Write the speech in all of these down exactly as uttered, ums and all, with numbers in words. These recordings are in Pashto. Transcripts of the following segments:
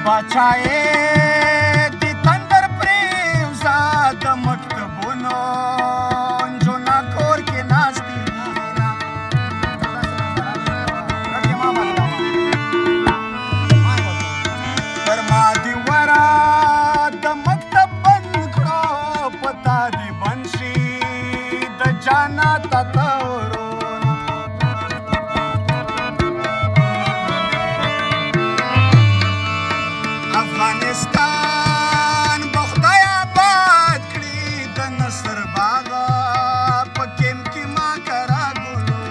باچایې د تندر پرېوځه د مکتبونو نجونه کور کې ناستې پر ما دې وره د مکتب بند کړو په تا دې بند شي د جانات تورو افغانستان به خدای آباد کړي د نصر باغه په کیم کې ما کرا ګلو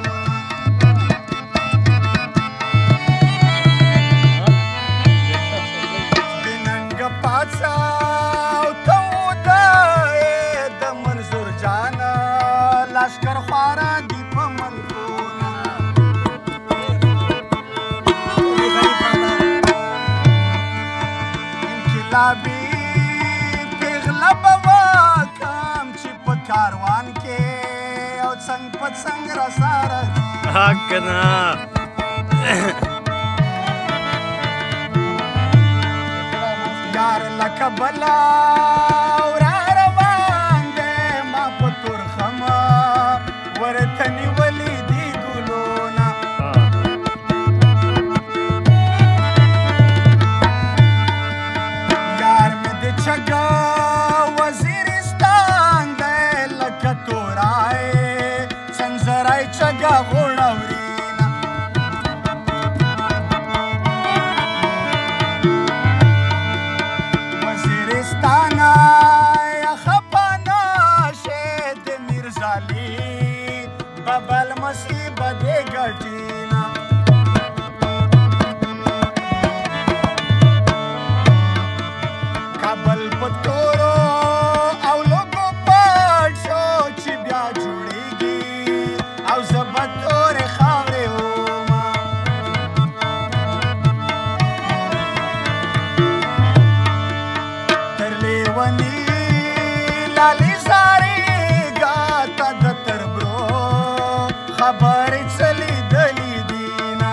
د ننګ پاڅه او ته ودایې د منظور جانه لشکر خواره دي په ملکونه انقلابي پیغله به واکم چې په کاروان کې او څنګ په څنګ راسره حق نه یار لکه بلا ورا روان دی ما په تورخمه ورته نیولي دي ګلونه یار مې د چګه وزیرستان دی لکه تورای څنځرای چګه غوړورینه وزیرستانه یخه پانا شه د میرزالي ببل مصیبه دې ګټینه کابل په تورو او لوګو پټ شو چې بیا جوړیږي او زه به تورې خاورې ومه تر لیوني لالي زارېږه تا د تربرو خبرې څه لیدلي دینه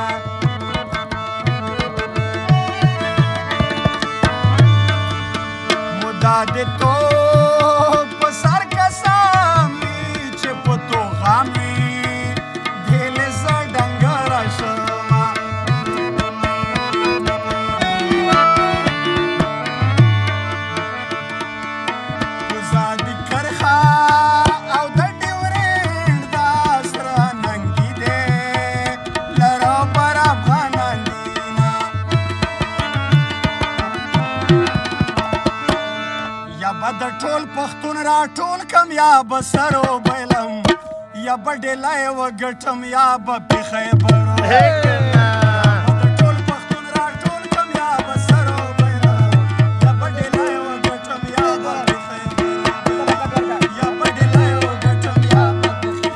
دا د تو په سر قسم وي چې په تو غم وي ډېلې زه ډنګره شمه کوزه د کرښه او د ډیورنډ دا سره ننګي دی لره بر افغانان دینه یا به د ټول پښتون راټول کم یا به سر وبایلم یا به ډیلی وګټم یا به پېښی برو یا به د ټول پښتون راټول کم یا به سر وبایلم یا به ډیلی وګټم یا به پېښی برو یا به ډیلی وګټم یا به پېښی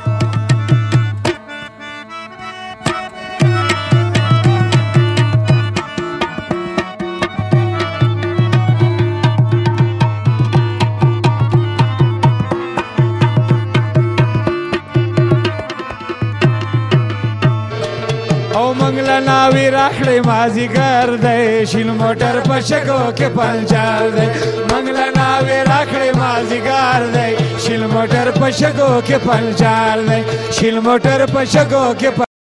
او منګله ناوی راکړې مازیګر دی شیل موټر په شګو کې پنچر دی منګله ناوی راکړې مازیګر دی شیل موټر په شګو کې پنچر دی شیل موټر په شګو کې